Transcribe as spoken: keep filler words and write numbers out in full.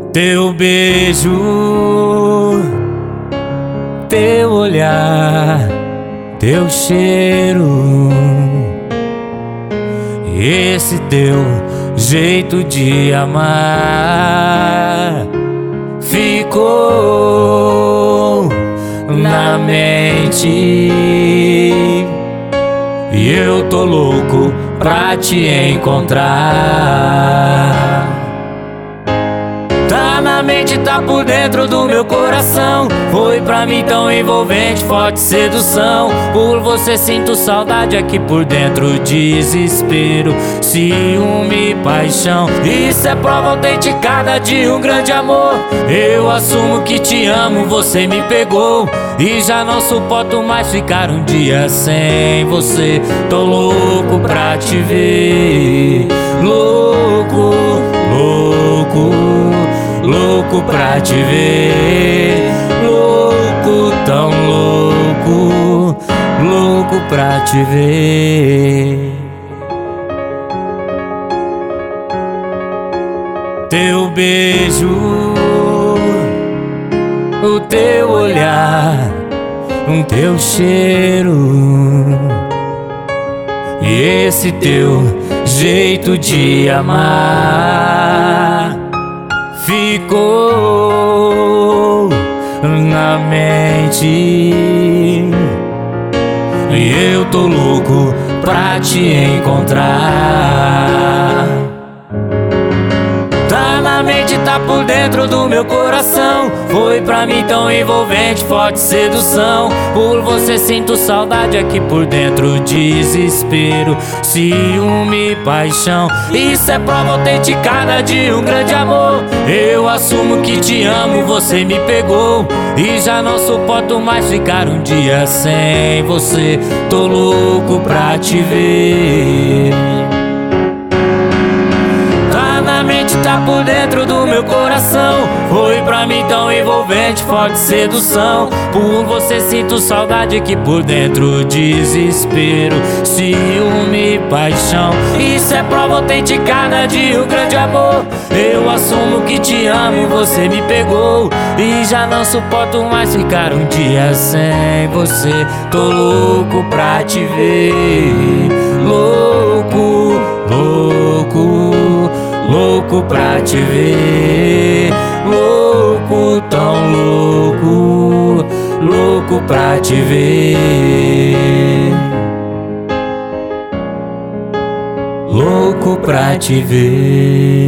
Teu beijo, teu olhar, teu cheiro, esse teu jeito de amar ficou na mente e eu tô louco pra te encontrar. Tá na mente, tá por dentro do meu coração. Foi pra mim tão envolvente, forte sedução. Por você sinto saudade aqui por dentro, desespero, ciúme e paixão. Isso é prova autenticada de um grande amor. Eu assumo que te amo, você me pegou e já não suporto mais ficar um dia sem você. Tô louco pra te ver, louco, louco, louco pra te ver, louco, tão louco, louco pra te ver. Teu beijo, o teu olhar, o teu cheiro e esse teu jeito de amar ficou na mente e eu tô louco pra te encontrar. Tá na mente, tá por dentro do meu coração. Foi pra mim tão envolvente, forte sedução. Por você sinto saudade aqui por dentro, desespero, ciúme e paixão. Isso é prova autenticada de um grande amor. Eu assumo que te amo, você me pegou e já não suporto mais ficar um dia sem você. Tô louco pra te ver. Tá por dentro do meu coração. Foi pra mim tão envolvente, forte sedução. Por você sinto saudade aqui por dentro, desespero, ciúme e paixão. Isso é prova autenticada de um grande amor. Eu assumo que te amo, você me pegou e já não suporto mais ficar um dia sem você. Tô louco pra te ver, louco, louco, louco pra te ver, louco, tão louco, louco pra te ver, louco pra te ver.